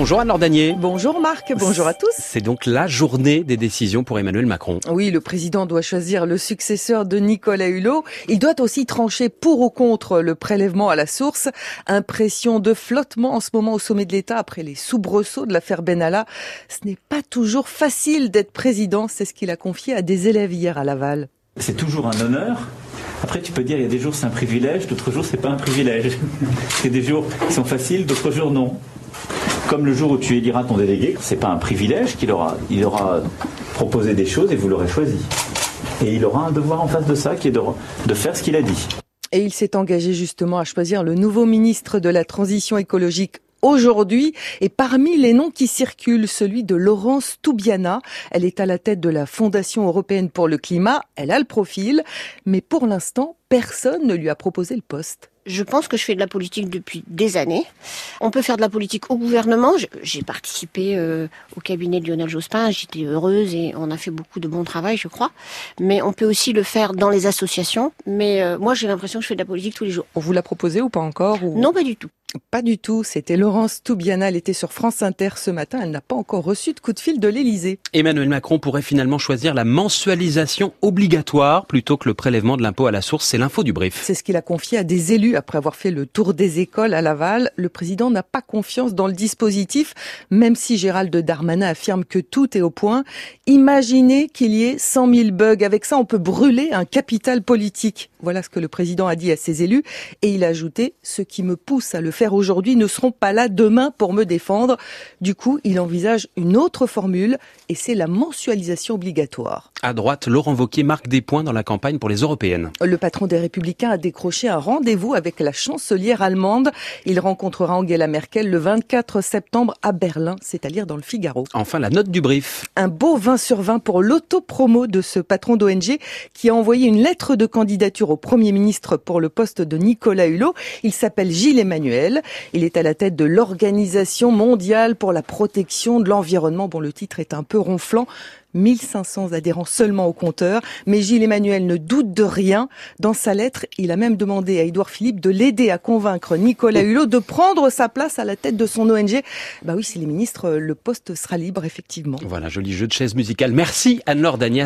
Bonjour Anne-Laure Danier. Bonjour Marc, bonjour à tous. C'est donc la journée des décisions pour Emmanuel Macron. Oui, le président doit choisir le successeur de Nicolas Hulot. Il doit aussi trancher pour ou contre le prélèvement à la source. Impression de flottement en ce moment au sommet de l'État après les soubresauts de l'affaire Benalla. Ce n'est pas toujours facile d'être président, c'est ce qu'il a confié à des élèves hier à Laval. C'est toujours un honneur. Après, tu peux dire, il y a des jours c'est un privilège, d'autres jours c'est pas un privilège. C'est des jours qui sont faciles, d'autres jours non. Comme le jour où tu éliras ton délégué, c'est pas un privilège qu'il aura. Il aura proposé des choses et vous l'aurez choisi. Et il aura un devoir en face de ça qui est de faire ce qu'il a dit. Et il s'est engagé justement à choisir le nouveau ministre de la Transition écologique aujourd'hui. Et parmi les noms qui circulent, celui de Laurence Toubiana. Elle est à la tête de la Fondation européenne pour le climat. Elle a le profil. Mais pour l'instant, personne ne lui a proposé le poste. Je pense que je fais de la politique depuis des années. On peut faire de la politique au gouvernement. J'ai participé au cabinet de Lionel Jospin. J'étais heureuse et on a fait beaucoup de bon travail, je crois. Mais on peut aussi le faire dans les associations. Mais moi, j'ai l'impression que je fais de la politique tous les jours. On vous l'a proposé ou pas encore Non, pas du tout. Pas du tout. C'était Laurence Toubiana. Elle était sur France Inter ce matin. Elle n'a pas encore reçu de coup de fil de l'Élysée. Emmanuel Macron pourrait finalement choisir la mensualisation obligatoire plutôt que le prélèvement de l'impôt à la source. C'est l'info du brief. C'est ce qu'il a confié à des élus après avoir fait le tour des écoles à Laval. Le président n'a pas confiance dans le dispositif, même si Gérald Darmanin affirme que tout est au point. Imaginez qu'il y ait 100 000 bugs. Avec ça, on peut brûler un capital politique. Voilà ce que le président a dit à ses élus. Et il a ajouté, ce qui me pousse à le faire aujourd'hui ne seront pas là demain pour me défendre. Du coup, il envisage une autre formule et c'est la mensualisation obligatoire. À droite, Laurent Wauquiez marque des points dans la campagne pour les européennes. Le patron des Républicains a décroché un rendez-vous avec la chancelière allemande. Il rencontrera Angela Merkel le 24 septembre à Berlin, c'est à lire dans le Figaro. Enfin, la note du brief. Un beau 20 sur 20 pour l'autopromo de ce patron d'ONG qui a envoyé une lettre de candidature au Premier ministre pour le poste de Nicolas Hulot. Il s'appelle Gilles Emmanuel. Il est à la tête de l'Organisation mondiale pour la protection de l'environnement. Bon, le titre est un peu ronflant. 1500 adhérents seulement au compteur. Mais Gilles Emmanuel ne doute de rien. Dans sa lettre, il a même demandé à Édouard Philippe de l'aider à convaincre Nicolas Hulot de prendre sa place à la tête de son ONG. Bah oui, s'il est ministre, le poste sera libre, effectivement. Voilà, joli jeu de chaise musicale. Merci Anne-Laure Daniel.